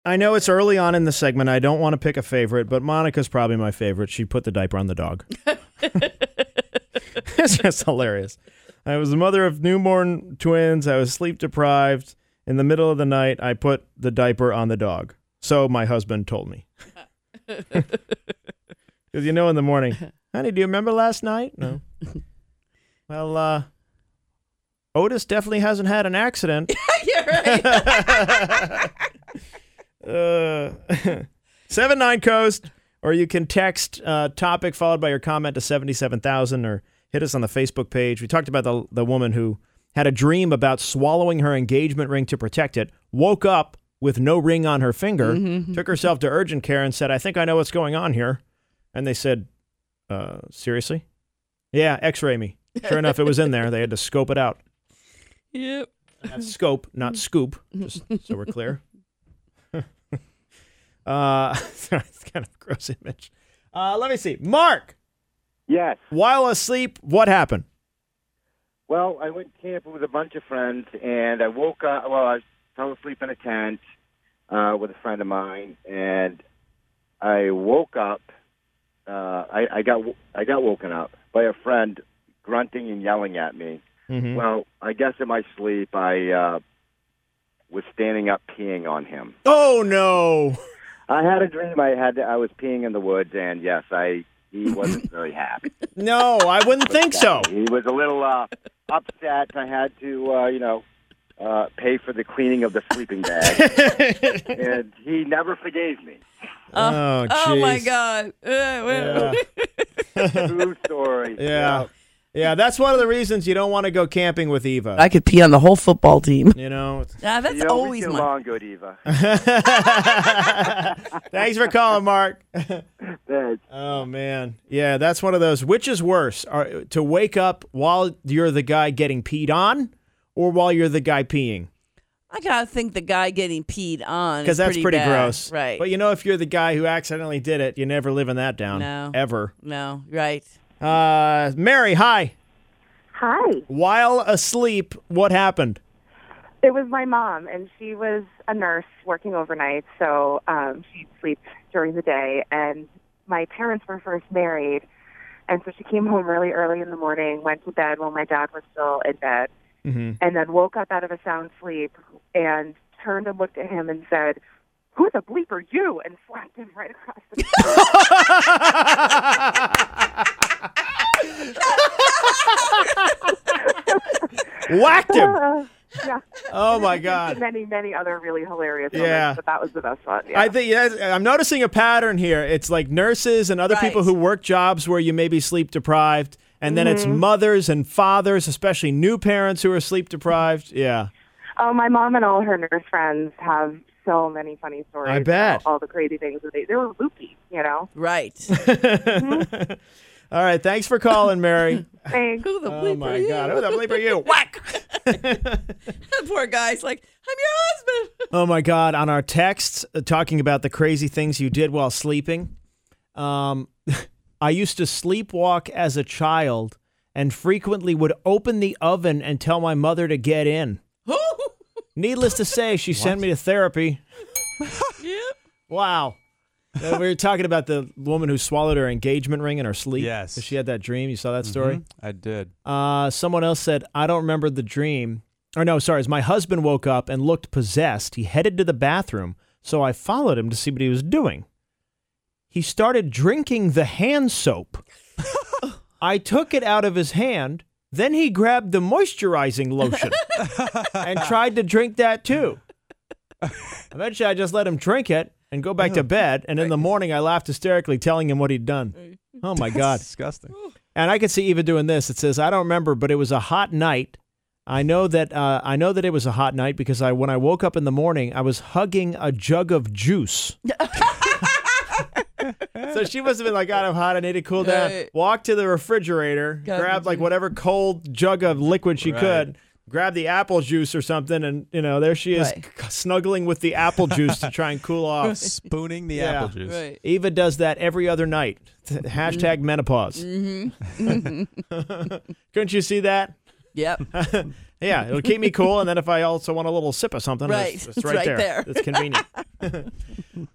I know it's early on in the segment. I don't want to pick a favorite, but Monica's probably my favorite. She put the diaper on the dog. It's just hilarious. I was the mother of newborn twins. I was sleep deprived. In the middle of the night, I put the diaper on the dog. So my husband told me. Because in the morning, honey, do you remember last night? No. Well, Otis definitely hasn't had an accident. You're right. 79 Coast, or you can text topic followed by your comment to 77,000, or hit us on the Facebook page. We talked about the woman who had a dream about swallowing her engagement ring to protect it, woke up with no ring on her finger, took herself to urgent care and said, I think I know what's going on here. And they said, seriously? Yeah, x-ray me. Sure enough, it was in there. They had to scope it out. Yep. That's scope, not scoop, just so we're clear. It's kind of a gross image. Let me see. Mark! Yes. While asleep, what happened? Well, I went camping with a bunch of friends, and I woke up. Well, I fell asleep in a tent with a friend of mine, and I woke up. I got woken up by a friend grunting and yelling at me. Mm-hmm. Well, I guess in my sleep, I was standing up peeing on him. Oh, no. I had a dream. I was peeing in the woods, and yes, he wasn't very happy. No, I wouldn't think so. He was a little upset. I had to, pay for the cleaning of the sleeping bag, and he never forgave me. Oh, oh my jeez. God. True story. Yeah. Yeah, that's one of the reasons you don't want to go camping with Eva. I could pee on the whole football team. Yeah, that's always we get my... along good, Eva. Thanks for calling, Mark. Thanks. Oh, man. Yeah, that's one of those. Which is worse, to wake up while you're the guy getting peed on or while you're the guy peeing? I gotta think the guy getting peed on Because that's pretty bad. gross. Right. But if you're the guy who accidentally did it, you're never living that down. No. Ever. No, right. Mary, hi. Hi. While asleep, what happened? It was my mom, and she was a nurse working overnight, so she'd sleep during the day. And my parents were first married, and so she came home really early in the morning, went to bed while my dad was still in bed, and then woke up out of a sound sleep and turned and looked at him and said, "Who the bleep are you?" and slapped him right across the Whacked him. Yeah. Oh, my God. Many, many other really hilarious moments, but that was the best one. Yeah. I think I'm noticing a pattern here. It's like nurses and other people who work jobs where you may be sleep deprived, and then it's mothers and fathers, especially new parents who are sleep deprived. Yeah. Oh, my mom and all her nurse friends have so many funny stories. I bet. All the crazy things that they were loopy, Right. All right. Thanks for calling, Mary. Thanks. Who the Oh, bleep my are you? God. Who the bleep are you? Whack! That poor guy's like, I'm your husband. Oh, my God. On our texts, talking about the crazy things you did while sleeping. I used to sleepwalk as a child and frequently would open the oven and tell my mother to get in. Needless to say, she sent me to therapy. Yep. Wow. We were talking about the woman who swallowed her engagement ring in her sleep. Yes. 'Cause she had that dream. You saw that story? I did. Someone else said, I don't remember the dream. Or no, sorry. As my husband woke up and looked possessed, he headed to the bathroom, so I followed him to see what he was doing. He started drinking the hand soap. I took it out of his hand. Then he grabbed the moisturizing lotion and tried to drink that too. Eventually, I just let him drink it and go back to bed. And in the morning, I laughed hysterically, telling him what he'd done. Oh, my God. Disgusting. And I could see Eva doing this. It says, I don't remember, but it was a hot night. I know that it was a hot night because when I woke up in the morning, I was hugging a jug of juice. So she must have been like, God, I'm hot. I need to cool down. Right. Walked to the refrigerator, grabbed like whatever cold jug of liquid she could, grabbed the apple juice or something, and there she is snuggling with the apple juice to try and cool off. Spooning the apple juice. Right. Eva does that every other night. Hashtag menopause. Mm-hmm. Couldn't you see that? Yep. Yeah, it'll keep me cool. And then if I also want a little sip of something, Right. it's right It's right there. It's convenient.